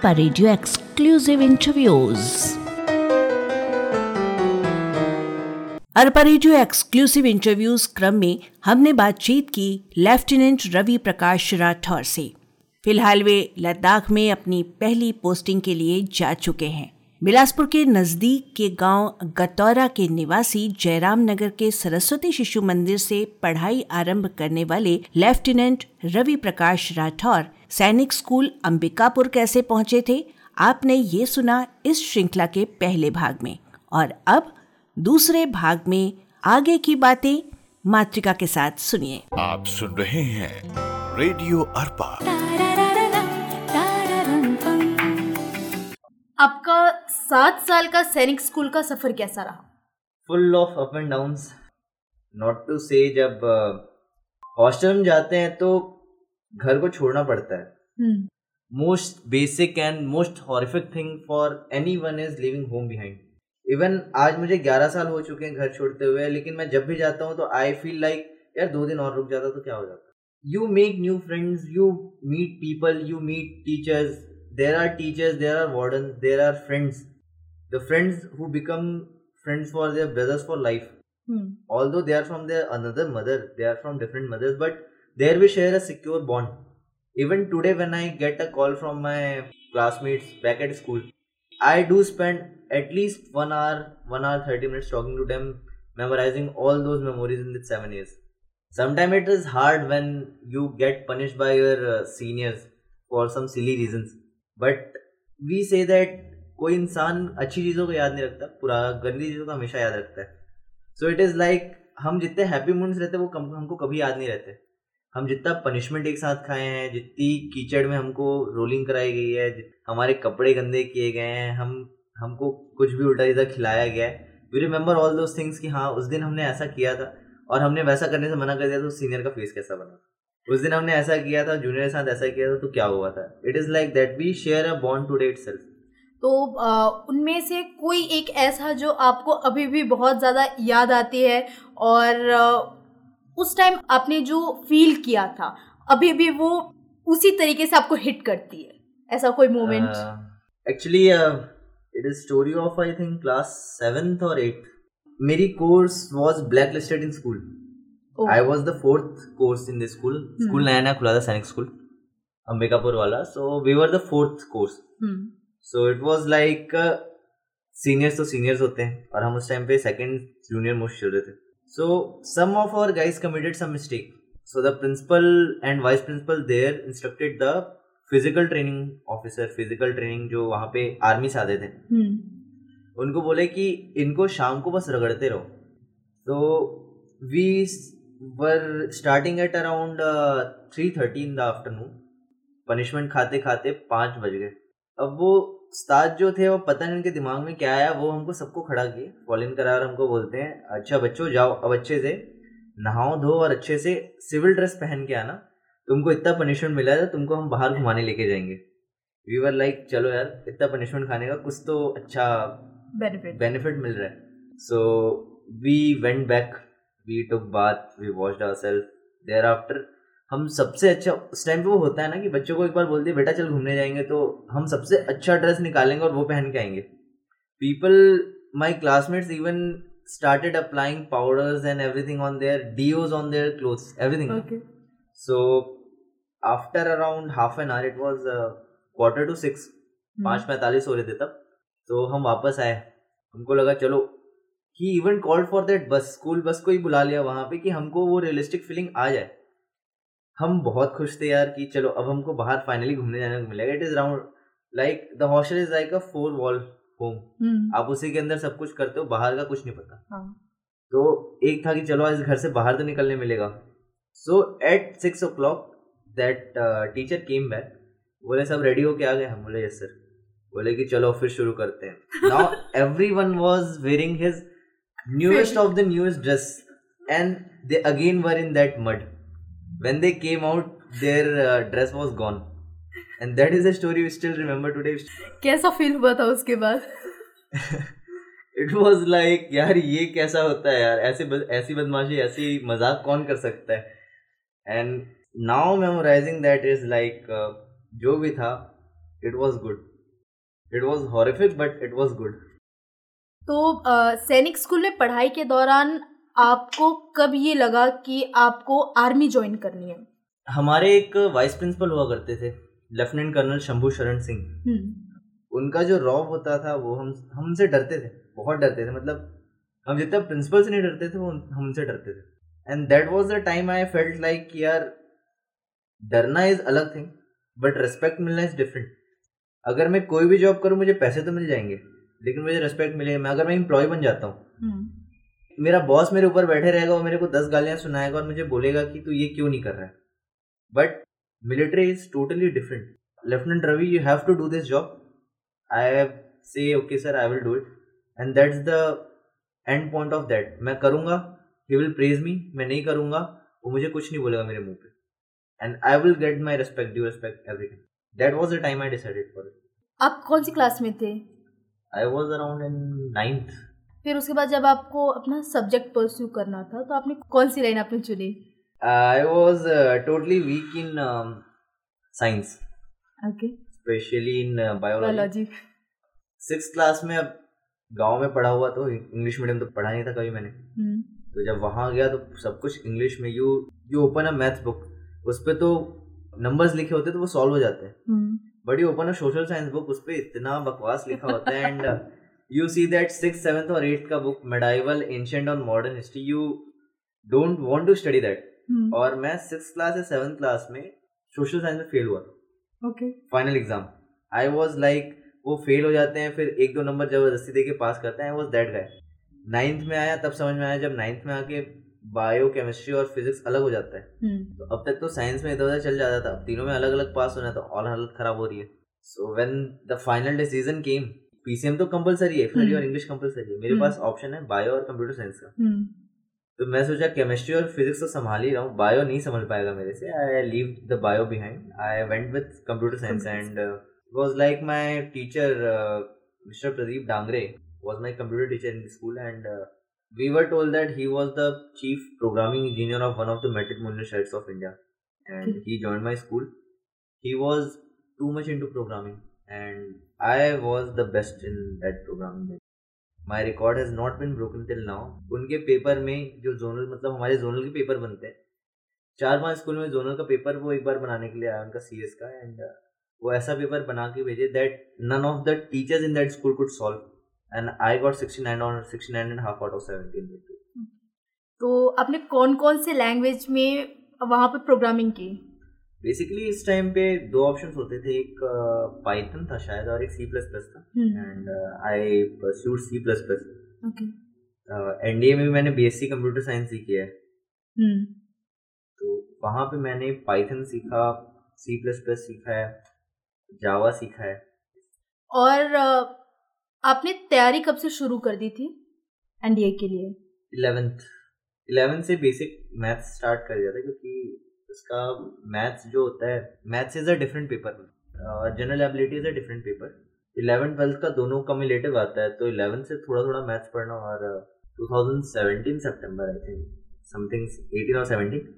Arpa radio exclusive interviews. Arpa radio exclusive interviews क्रम में हमने बातचीत की लेफ्टिनेंट रवि प्रकाश राठौर से। फिलहाल वे लद्दाख में अपनी पहली पोस्टिंग के लिए जा चुके हैं। बिलासपुर के नजदीक के गांव गतौरा के निवासी जयराम नगर के सरस्वती शिशु मंदिर से पढ़ाई आरंभ करने वाले लेफ्टिनेंट रवि प्रकाश राठौर सैनिक स्कूल अंबिकापुर कैसे पहुंचे थे, आपने ये सुना इस श्रृंखला के पहले भाग में। और अब दूसरे भाग में आगे की बातें मातृका के साथ सुनिए। आप सुन रहे हैं रेडियो अरपा। आपका 7 साल का सैनिक स्कूल का सफर कैसा रहा? Full of up and downs, not to say. जब हॉस्टल में जाते हैं तो घर को छोड़ना पड़ता है। Most basic and most horrific thing for anyone is living home behind. Even आज मुझे 11 साल हो चुके हैं घर छोड़ते हुए, लेकिन मैं जब भी जाता हूँ तो आई फील लाइक यार 2 दिन और रुक जाता तो क्या हो जाता। You make new friends, you meet people, you meet teachers. There are teachers, there are wardens, there are friends. The friends who become friends for their brothers for life. Although they are from their another mother, they are from different mothers, but there we share a secure bond. Even today when I get a call from my classmates back at school, I do spend at least 1 hour 30 minutes talking to them, memorizing all those memories in the 7 years. Sometimes it is hard when you get punished by your seniors for some silly reasons. But we say that कोई इंसान अच्छी चीज़ों को याद नहीं रखता, पूरा गंदी चीज़ों को हमेशा याद रखता है। सो इट इज़ लाइक हम जितने हैप्पी मोमेंट्स रहते हैं वो हमको कभी याद नहीं रहते। हम जितना पनिशमेंट एक साथ खाए हैं, जितनी कीचड़ में हमको रोलिंग कराई गई है, हमारे कपड़े गंदे किए गए हैं, हमको कुछ भी उल्टा सीधा खिलाया गया है, we remember all those things कि हाँ उस दिन हमने ऐसा किया था और हमने वैसा करने से मना कर दिया तो सीनियर का फेस कैसा बना। उस दिन हमने ऐसा किया था, जूनियर के साथ ऐसा किया था तो क्या हुआ था। It is like that we share a bond today itself. तो उनमें से कोई एक ऐसा जो आपको अभी भी बहुत ज़्यादा याद आती है और उस टाइम आपने जो फील किया था अभी भी वो उसी तरीके से आपको हिट करती है, ऐसा कोई moment? Actually it is story of I think class 7th or 8th. मेरी course was black listed in school. I was the 4th course in this school. School नया खुला था, सैनिक स्कूल अंबिकापुर वाला. So we were the 4th course. So it was like seniors तो seniors होते हैं और हम उस टाइम पे second junior most चल रहे थे. So some of our guys committed some mistake. So the principal and vice principal there instructed the physical training officer, physical training जो वहाँ पे आर्मी से आते थे, उनको बोले कि इनको शाम को बस रगड़ते रहो. So we were starting at around 3:30 in the afternoon. Punishment खाते खाते 5 बज गए. अब वो उस्ताद जो थे वो पता नहीं उनके दिमाग में क्या आया, वो हमको सबको खड़ा किए, फॉल इन करा और हमको बोलते हैं अच्छा बच्चों जाओ अब अच्छे से नहाओ धो और अच्छे से सिविल ड्रेस पहन के आना, तुमको इतना पनिशमेंट मिला था, तुमको हम बाहर घुमाने लेके जाएंगे. वी वर लाइक चलो यार इतना पनिशमेंट खाने का कुछ तो अच्छा बेनिफिट मिल रहा है. So we went back, we took bath, we washed ourselves. Thereafter हम सबसे अच्छा उस टाइम पे वो होता है ना कि बच्चों को एक बार बोल दिया बेटा चल घूमने जाएंगे तो हम सबसे अच्छा ड्रेस निकालेंगे और वो पहन के आएंगे. People, my classmates even started applying powders and everything on their deos on their clothes, everything. Okay. So after around half an hour, it was 5:45, 5:45 हो रहे थे तब, तो हम वापस आए. हमको लगा चलो he even called for that bus, school bus को ही बुला लिया वहाँ पे कि हमको वो रियलिस्टिक फीलिंग आ जाए. हम बहुत खुश थे यार कि चलो अब हमको बाहर फाइनली घूमने जाने को मिलेगा. It is round like the hostel is like a 4 wall home. आप उसी के अंदर सब कुछ करते हो, बाहर का कुछ नहीं पता. तो एक था कि चलो आज घर से बाहर तो निकलने मिलेगा. So at 6 o'clock that teacher came back, बोले सब रेडी हो के आ गए. हम बोले यस सर. बोले कि चलो फिर शुरू करते हैं. Now everyone was wearing his newest of the newest dress and they again were in that mud. When they came out their dress was gone and that is a story we still remember today. कैसा feel हुआ था उसके बाद? It was like यार ये कैसा होता है यार, ऐसी बदमाशी ऐसी मजाक कौन कर सकता है. And now memorizing that is like जो भी था it was good. It was horrific, but it was good. तो सैनिक स्कूल में पढ़ाई के दौरान आपको कब ये लगा कि आपको आर्मी ज्वाइन करनी है? हमारे एक वाइस प्रिंसिपल हुआ करते थे, लेफ्टिनेंट कर्नल शंभू शरण सिंह। उनका जो रौब होता था वो हमसे डरते थे, बहुत डरते थे। मतलब हम जितना प्रिंसिपल से नहीं डरते थे वो हमसे डरते थे। And that was the time I felt like कि यार डरना इज अलग थिंग बट रेस्पेक्ट मिलना इज डिफरेंट। अगर मैं कोई भी जॉब करूँ मुझे पैसे तो मिल जाएंगे लेकिन मुझे रेस्पेक्ट मिलेगा। अगर मैं एम्प्लॉय बन जाता हूँ, मेरा बॉस मेरे ऊपर बैठे रहेगा, वो मेरे को 10 गालियाँ सुनाएगा और मुझे बोलेगा कि तू ये क्यों नहीं कर रहा है। But military is totally different. Lieutenant Ravi, you have to do this job. I say okay sir, I will do it and that's the end point of that. मैं करूँगा, ही विल प्रेज मी। मैं नहीं करूँगा, वो मुझे कुछ नहीं बोलेगा मेरे मुंह पे and I will get my respect, due respect, everything. That was the time I decided for it. आप कौन सी क्लास में थे? I was around in 9th। फिर उसके बाद जब आपको अपना सब्जेक्ट परस्यू करना था तो आपने कौन सी लाइन आपने चुनी? I was totally weak in science, okay, specially in biology. 6th class में, अब गांव में पढ़ा हुआ तो इंग्लिश मीडियम तो पढ़ा नहीं था कभी मैंने। तो जब वहाँ गया तो सब कुछ इंग्लिश में। You open a maths book, उस पर तो नंबर्स लिखे होते तो वो सॉल्व हो जाते हैं। But you open a social science book, उस पर इतना बकवास लिखा होता है and you see that 6th, 7th और 8th का बुक, मेडाइवल, एंशिएंट और modern history, you don't want to study that. और मैं 6th क्लास या 7th क्लास में सोशल साइंस में फेल हुआ। Okay, final exam I was like, वो फेल हो जाते हैं फिर 1-2 नंबर जबरदस्ती देके पास करते हैं। I was that guy. 9th में आया तब समझ में आया, जब 9th में आके बायो, केमिस्ट्री और फिजिक्स अलग हो जाता है। तो अब तक तो साइंस में इधर उधर चल जाता था, अब तीनों में अलग अलग पास होना है तो और हालत खराब हो रही है। So when the final decision came, PCM तो कंपलसरी है, FLE और इंग्लिश कंपलसरी है। मेरे पास ऑप्शन है बायो और कंप्यूटर साइंस का। तो मैं सोचा केमिस्ट्री और फिजिक्स तो संभाल ही रहा हूँ, बायो नहीं समझ पाएगा मेरे से। I leave the bio behind, I went with computer science and was like my teacher mister Pradeep Dangre was my computer teacher in the school and we were told that he was the chief programming engineer of one of the matrimonial sites of India and he joined my school. He was too much into programming and I was the best in that programming. My record has not been broken till now. उनके paper में जो zonal, मतलब हमारे zonal के paper बनते हैं 4-5 school में, zonal का पेपर वो एक बार बनाने के लिए आया उनका CS का एंड वो ऐसा पेपर बना के भेजे that none of the teachers in that school could solve. And I got 69.5 out of 70. तो आपने कौन कौन से लैंग्वेज में वहाँ पर प्रोग्रामिंग की? बेसिकली इस टाइम पे 2 ऑप्शंस होते थे, एक पाइथन था शायद और एक C++ था and I pursued C++। Okay, NDA में भी मैंने BSc कंप्यूटर साइंस ही किया है। तो वहाँ पे मैंने पाइथन सीखा, C++ सीखा है, जावा सीखा है। और आपने तैयारी कब से शुरू कर दी थी NDA के लिए? 11th से बेसिक मैथ्स स्टार्ट कर दिया था क्योंकि उसका मैथ्स जो होता है, maths is a different paper, general ability is a different paper. 11th 12th का दोनों कम्युलेटिव आता है तो 11th से थोड़ा थोड़ा मैथ्स पढ़ना। और 2017 सितंबर आई थिंक समथिंग 18 और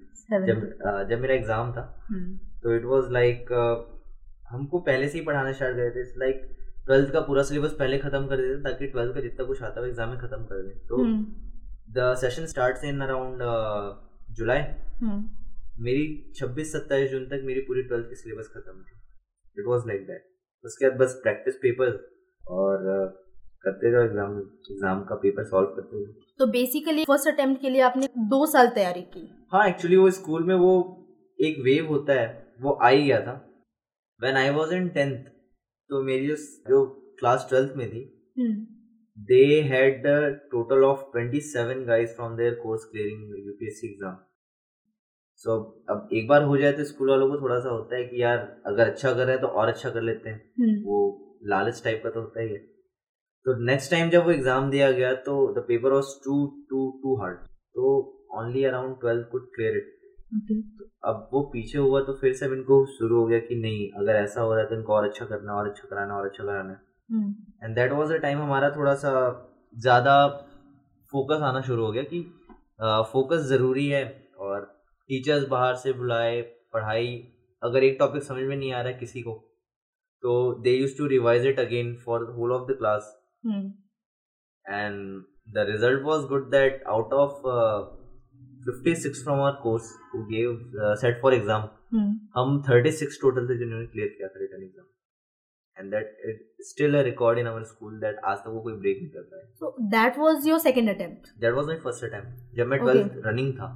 17 जब मेरा एग्जाम था तो इट वाज लाइक हमको पहले से ही पढ़ाना स्टार्ट कर थे। इट्स लाइक 12th का पूरा सिलेबस पहले खत्म कर देते ताकि 12th का जितना कुछ आता है एग्जाम में खत्म कर दें। तो the session starts in around July. मेरी 26-27 जून तक मेरी पूरी 12th की सिलेबस खत्म थी। It was like that. उसके बाद बस प्रैक्टिस पेपर्स और करते जाओ, एग्जाम का पेपर सॉल्व करते जाओ। तो बेसिकली फर्स्ट अटेम्प्ट के लिए आपने 2 साल तैयारी की? हाँ, एक्चुअली वो स्कूल में वो एक वेव होता है वो आ ही गया था। When I was in 10th तो मेरी जो क्लास 12th में थी they had total of 27 guys from their course clearing UPSC exam. So अब एक बार हो जाए तो स्कूल वालों को थोड़ा सा होता है कि यार अगर अच्छा कर रहे हैं तो और अच्छा कर लेते हैं। वो लालच टाइप का तो होता ही है। तो नेक्स्ट टाइम जब वो एग्जाम दिया गया तो the paper was too hard, तो only around 12 could clear it. तो अब वो पीछे हुआ तो फिर से इनको शुरू हो गया कि नहीं, अगर ऐसा हो रहा है तो इनको और अच्छा करना, और अच्छा कराना, और अच्छा कराना। And that was the time हमारा थोड़ा सा ज़्यादा फोकस आना शुरू हो गया कि फोकस ज़रूरी है। और टीचर्स बाहर से बुलाए, पढ़ाई, अगर एक टॉपिक समझ में नहीं आ रहा है किसी को So they used to revise it again for the whole of the class. And the result was good that out of 56 from our course who gave set for exam, हम 36 total थे जिन्होंने clear किया था written exam. And that is still a record in our school that आज तक वो कोई break नहीं कर पाया. So that was your second attempt? That was my first attempt. जब मैं 12th running था.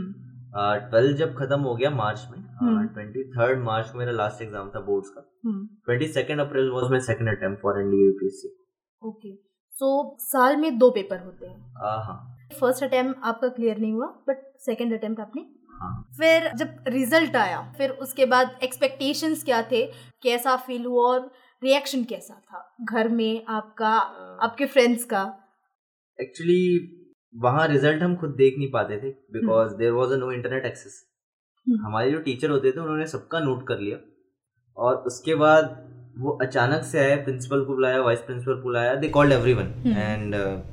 12 जब खत्म हो गया मार्च में, 23rd मार्च को मेरा लास्ट एग्जाम था बोर्ड्स का. 22nd April was my second attempt for NDA UPSC. Okay, so साल में 2 पेपर होते हैं. हाँ. फर्स्ट अटेम्प्ट आपका क्लियर नहीं हुआ, बट सेकंड अटेम्प्ट आपने. हाँ. फिर जब रिजल्ट आया, फिर उसके बाद एक्सपेक्टेशंस क्या थे, कैसा फील हुआ और रिएक्शन कैसा था घर में आपका, आपके फ्रेंड्स का? एक्चुअली वहाँ रिजल्ट हम खुद देख नहीं पाते थे because there was no internet access. हमारे जो टीचर होते थे उन्होंने सबका नोट कर लिया और उसके बाद वो अचानक से आए, प्रिंसिपल को बुलाया, वाइस प्रिंसिपल को बुलाया, they called everyone. And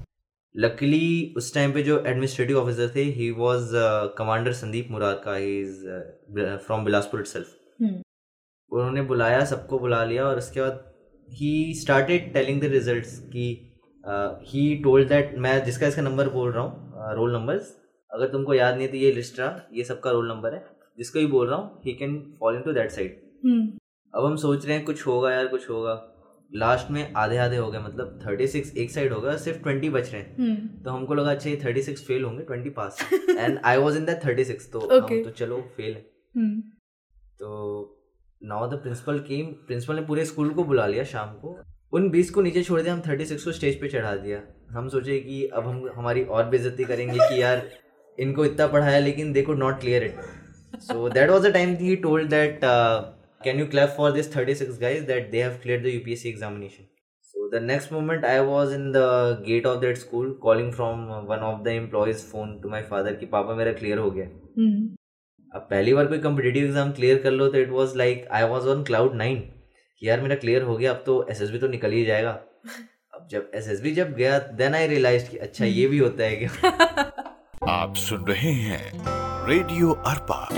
luckily उस टाइम पे जो एडमिनिस्ट्रेटिव ऑफिसर थे, he was commander Sandeep Murad का, he is from Bilaspur itself. उन्होंने बुलाया, सबको बुला लिया और उसके बाद he started telling the results की ही टोल्ड दैट मैं जिसका इसका नंबर बोल रहा हूँ, रोल नंबर्स, अगर तुमको याद नहीं तो ये लिस्ट रहा, ये सबका रोल नंबर है, जिसको ही बोल रहा हूँ, he can fall into that side. अब हम सोच रहे हैं कुछ होगा यार, कुछ होगा. लास्ट में आधे आधे हो गए, मतलब 36 एक साइड होगा, सिर्फ 20 बच रहे हैं. तो हमको लगा अच्छा ये 36 फेल होंगे, 20 pass. And I was in that 36, तो हम तो चलो फेल है. तो now the principal came, principal ने पूरे स्कूल को बुला लिया शाम को, उन 20 को नीचे छोड़ दिया, हम 36 को स्टेज पे चढ़ा दिया. हम सोचे कि अब हम हमारी और बेइज्जती करेंगे कि यार इनको इतना पढ़ाया लेकिन they could not clear it. So that was the time he told that can you clap for this 36 guys that they have cleared the UPSC examination. So the next moment I was in the gate of that school calling from one of the employees phone to my father कि पापा मेरा clear हो गया. अब पहली बार कोई competitive exam clear कर लो तो it was like I was on cloud 9 कि यार मेरा क्लियर हो गया, अब तो एसएसबी तो निकल ही जाएगा. अब जब एसएसबी जब गया देन आई रियलाइज्ड कि अच्छा ये भी होता है क्या. आप सुन रहे हैं रेडियो अरपा.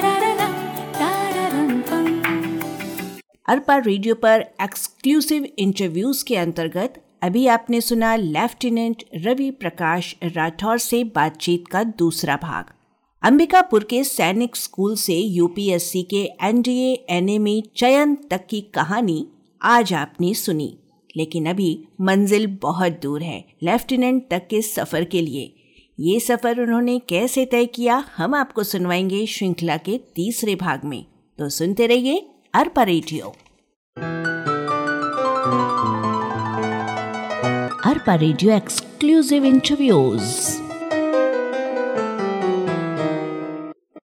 अरपा रेडियो पर एक्सक्लूसिव इंटरव्यूज के अंतर्गत अभी आपने सुना लेफ्टिनेंट रवि प्रकाश राठौर से बातचीत का दूसरा भाग. अंबिकापुर के सैनिक स्कूल से यूपीएससी के एनडीए एनए में चयन तक की कहानी आज आपने सुनी, लेकिन अभी मंजिल बहुत दूर है लेफ्टिनेंट तक के सफर के लिए. ये सफर उन्होंने कैसे तय किया हम आपको सुनवाएंगे श्रृंखला के तीसरे भाग में. तो सुनते रहिए Arpa radio. Arpa radio exclusive interviews.